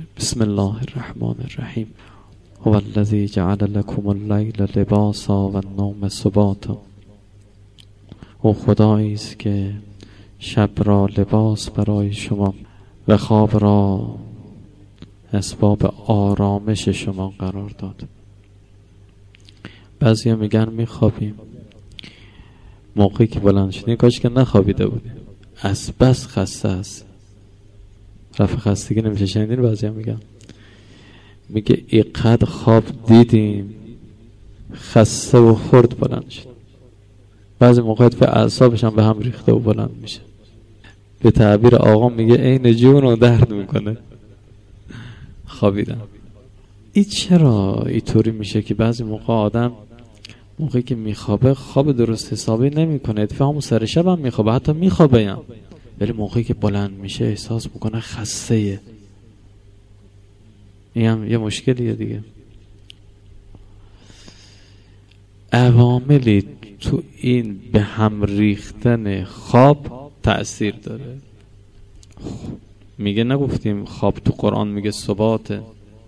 بسم الله الرحمن الرحیم. هو الذی جعل لكم اللیل لباسا و النوم سباتا. او خدایی است که شب را لباس برای شما و خواب را اسباب آرامش شما قرار داد. بعضیا میگن میخوابیم، موقعی که بلند شدیم کاش که نخوابیده بودیم، از بس خسته است. رفع خستگی نمیشه. شنیدین بعضیا میگه اینقدر خواب دیدیم خسته و خرد بلند شد. بعضی موقعیت به اعصابش هم به هم ریخته و بلند میشه. به تعبیر آقا میگه عین جون رو درد میکنه خوابیدن. این چرا اینطوری میشه که بعضی موقع آدم موقعی که میخوابه خواب درست حسابی نمیکنه، اتفاقا همون سر شب هم میخوابه، حتی میخوابه هم، ولی موقعی که بلند میشه احساس میکنه خسته‌ایه. این هم یه مشکلیه دیگه. عواملی تو این به هم ریختن خواب تأثیر داره. میگه نگفتیم خواب تو قرآن میگه ثباته،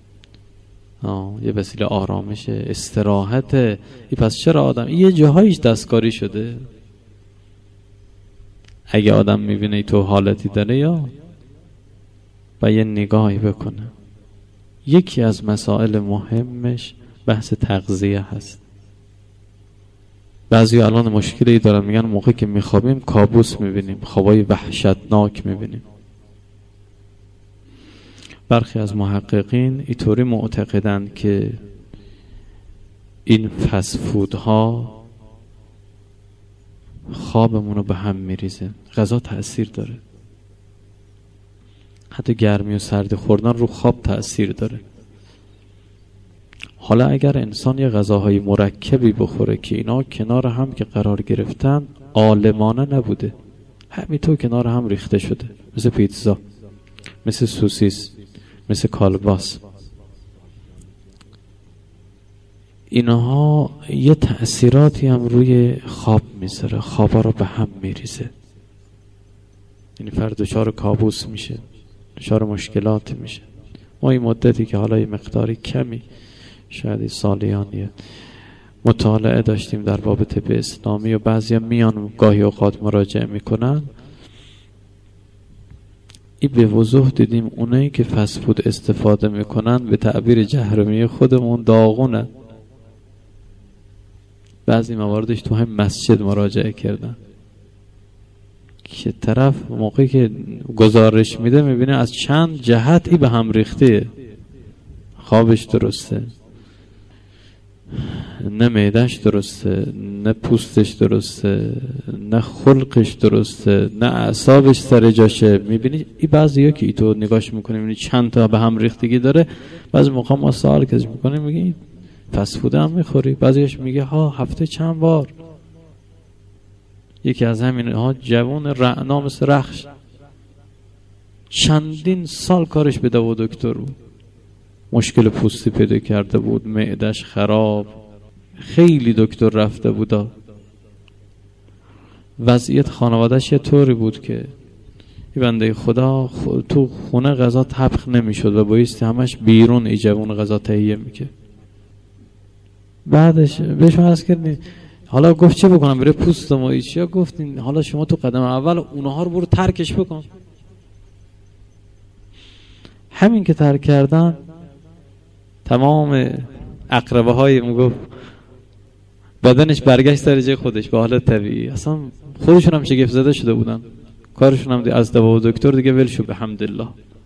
یه وسیله آرامشه، استراحته. پس چرا آدم یه جاهایش دستکاری شده؟ اگه آدم میبینه تو حالتی داره یا با یه نگاهی بکنه. یکی از مسائل مهمش بحث تغذیه هست. بعضی الان مشکلی دارن، میگن موقعی که میخوابیم کابوس میبینیم، خوابای وحشتناک میبینیم. برخی از محققین اینطوری معتقدند که این فسفودها خوابمون رو به هم میریزه. غذا تأثیر داره، حتی گرمی و سردی خوردن رو خواب تأثیر داره. حالا اگر انسان یه غذاهای مرکبی بخوره که اینا کنار هم که قرار گرفتن عالمانه نبوده، همینطور کنار هم ریخته شده، مثل پیتزا، مثل سوسیس، مثل کالباس، اینها یه تأثیراتی هم روی خواب میذاره، خوابا رو به هم میریزه. یعنی فرد دچار کابوس میشه، دچار مشکلات میشه. ما این مدتی که حالا یه مقداری کمی شاید سالیانیه مطالعه داشتیم در باب طب اسلامی و بعضی میان گاهی اوقات مراجعه میکنن، این به وضوح دیدیم اونایی که فسفود استفاده میکنن به تعبیر جهرمی خودمون داغونه. بعضی مواردش تو هم مسجد مراجعه کردن که طرف موقعی که گزارش میده میبینه از چند جهت ای به هم ریخته. خوابش درسته، نه معده‌اش درسته، نه پوستش درسته، نه خلقش درسته، نه اعصابش سر جاشه. میبینی این بعضیا که ای تو نگاش میکنی میبینی چند تا به هم ریختگی داره. بعضی موقع ما سوال کسی میکنیم میگه فسفود هم میخوری؟ بعضیش میگه ها هفته چند بار. یکی از همین ها جوان رعنا مثل رخش، چندین سال کارش به دوا دکتر بود، مشکل پوستی پیدا کرده بود، معدش خراب، خیلی دکتر رفته بود. وضعیت خانوادهش یه طوری بود که این بنده خدا تو خونه غذا طبخ نمیشد و بایستی همش بیرون ای جوان غذا تهیه میکرد. بعدش بهش عرض کردیم حالا گفت چه بکنم بره پوستم و ایچیا؟ گفتین حالا شما تو قدم اول اونها رو برو ترکش بکن. همین که ترک کردن تمام عقربه های میگفت بدنش برگشت در جای خودش به حالت طبیعی. اصلا خودشون هم شگفت زده شده بودن، کارشون هم از دوا و دکتر دیگه ول شد الحمدلله.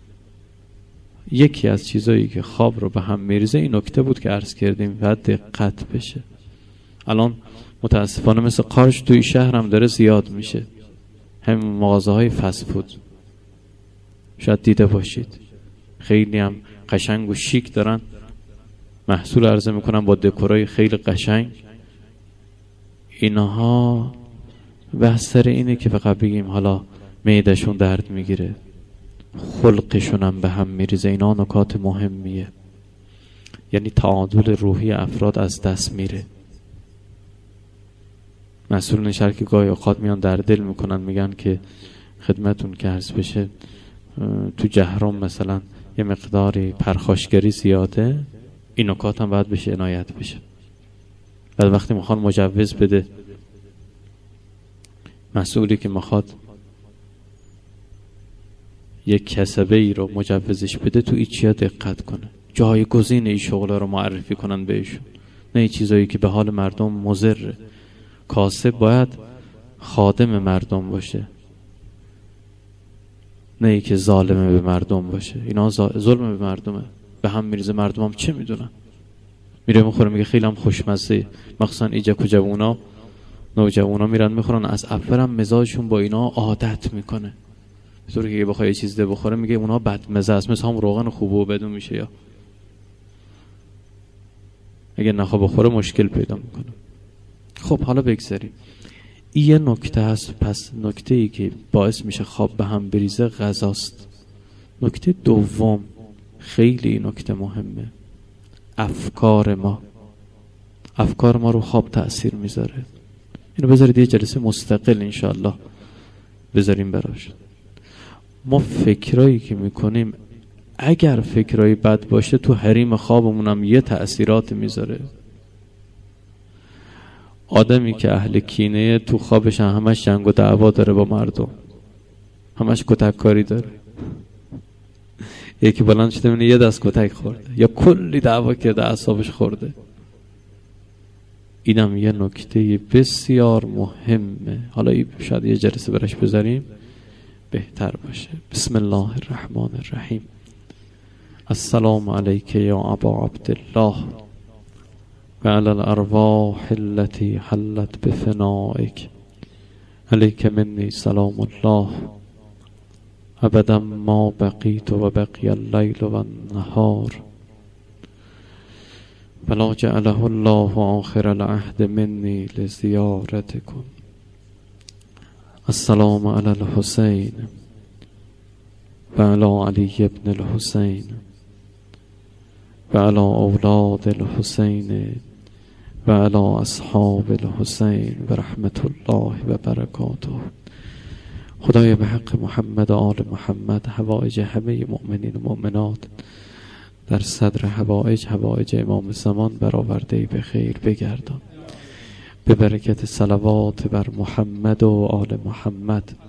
یکی از چیزایی که خواب رو به هم میریزه این نکته بود که عرض کردیم و دقت بشه. الان متاسفانه مثل قارچ توی شهر هم داره زیاد میشه، همین مغازه های فست فود شاید دیده باشید، خیلی هم قشنگ و شیک دارن محصول عرضه میکنن با دکورای خیلی قشنگ. اینها بحث سر اینه که فقط بگیم حالا معده‌شون درد میگیره، خلقشون هم به هم میریزه. اینا نکات مهمیه، یعنی تعادل روحی افراد از دست میره. مسئولین شهر که گاهی اوقات میان در دل میکنن، میگن که خدمتون که عرض بشه تو جهرم مثلا یه مقداری پرخاشگری زیاده، این نکات هم باید بشه عنایت بشه. بعد وقتی میخوان مجوز بده، مسئولی که میخواد یک کسبه ای رو مجوزش بده تو این چیا دقت کنه، جایگزین این شغله رو معرفی کنن بهشون، نه این چیزایی که به حال مردم مضره. کاسب باید خادم مردم باشه، نه ای که ظالمه به مردم باشه. اینا ظلم به مردمه، به هم میریزه. مردم هم چه میدونن، میره میخوره میگه خیلی هم خوشمزه. مخصوصا ایجا کجوونا، نوجوانا میرن میخورن، از اولم مزاجشون با اینا عادت میکنه، به طوری که بخوای یه چیز ده بخوره میگه اونا بدمزه است، مثل هم روغن خوبه و بدون میشه، یا اگه نخواه بخوره مشکل پیدا میکنه. خب حالا بگذاریم، این یه نکته هست. پس نکته ای که باعث میشه خواب به هم بریزه غذاست. نکته دوم، خیلی نکته مهمه، افکار ما رو خواب تأثیر میذاره. اینو بذارید یه جلسه مستقل انشاءالله بذاریم براش. ما فکرایی که میکنیم اگر فکرایی بد باشه تو حریم خوابمون هم یه تأثیرات میذاره. آدمی که اهل کینه تو خوابش همش جنگ و دعوا داره با مردم، همش کتک کاری داره. یکی بلند شده میبینه یه دست کتک خورده یا کلی دعوا کرده اعصابش خورده. اینم یه نکته بسیار مهمه. حالا شاید یه جلسه براش بذاریم بهتر باشه. بسم الله الرحمن الرحیم. السلام علیک یا ابا عبدالله و علی الارواح التي حلت بفنائک، علیک منی سلام الله ابدا ما بقیت و بقی اللیل و النهار ولا جعله الله آخر العهد منی لزیارتکم. السلام علی الحسین و علی علی ابن الحسین و علی اولاد الحسین و علی اصحاب الحسین و رحمت الله و برکاته. خدای به حق محمد و آل محمد حوائج همه مؤمنین و مؤمنات در صدر حوائج امام زمان برآورده به خیر بگردان. به برکت صلوات بر محمد و آل محمد